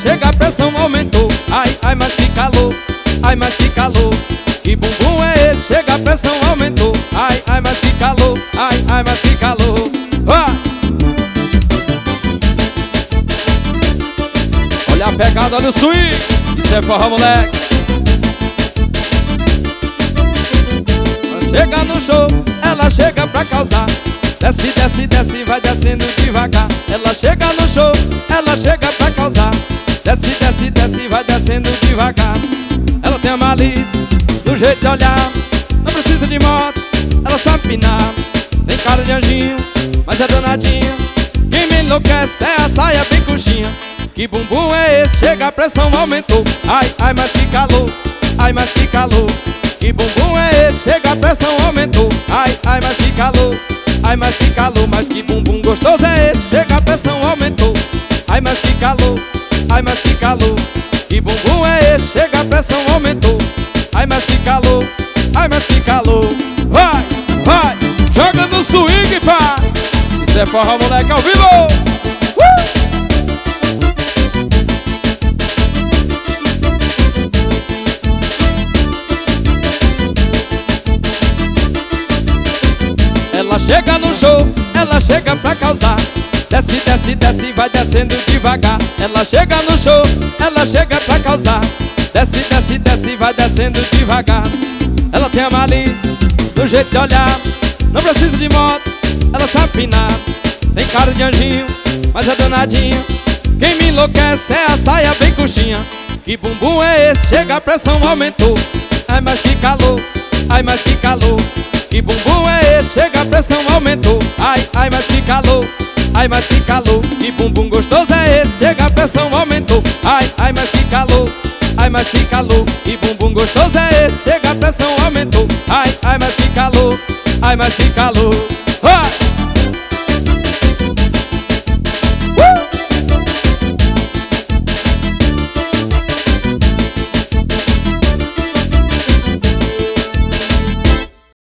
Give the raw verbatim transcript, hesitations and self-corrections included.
esse, chega a pressão aumentou. Ai, ai, mas que calor, ai, mas que calor. Que bumbum é esse, chega a pressão aumentou. Ai, ai, mas que calor, ai, ai, mas que calor. Ah! Olha a pegada, olha o swing. Isso é forró, moleque. Quando chega no show, ela chega pra causar. Desce, desce, desce, vai descendo devagar. Ela chega no show, ela chega pra causar. Desce, desce, desce, vai descendo devagar. Ela tem a malícia, do jeito de olhar. Não precisa de moto, ela sabe pinar. Tem cara de anjinho, mas é danadinha. Quem me enlouquece é a saia bem coxinha. Que bumbum é esse? Chega a pressão aumentou. Ai, ai, mas que calor, ai, mas que calor. Que bumbum é esse? Chega a pressão aumentou. Ai, ai, mas que calor, ai, mas que calor. Mas que bumbum gostoso é esse? Chega a pressão aumentou. Ai, mas que calor, ai, mas que calor. Que bumbum é esse? Chega a pressão aumentou. Ai, mas que calor, ai, mas que calor. Vai, vai, joga no swing, pá. Isso é forró, moleque, ao vivo. uh! Ela chega no show, ela chega pra causar. Desce, desce, desce, vai descendo devagar. Ela chega no show, ela chega pra causar. Desce, desce, desce, vai descendo devagar. Ela tem a malícia, do jeito de olhar. Não precisa de moto, ela sabe pinar. Tem cara de anjinho, mas é danadinha. Quem me enlouquece é a saia bem coxinha. Que bumbum é esse? Chega a pressão aumentou. Ai, mas que calor, ai, mas que calor. Que bumbum é esse? Chega a pressão aumentou. Ai, ai, mas que calor, ai, mas que calor. Que bumbum gostoso é esse? Chega a pressão aumentou. Ai, ai, mas que calor, ai, mas que calor. Que bumbum gostoso é esse? Chega a pressão aumentou. Ai, ai, mas que calor, ai, mas que calor.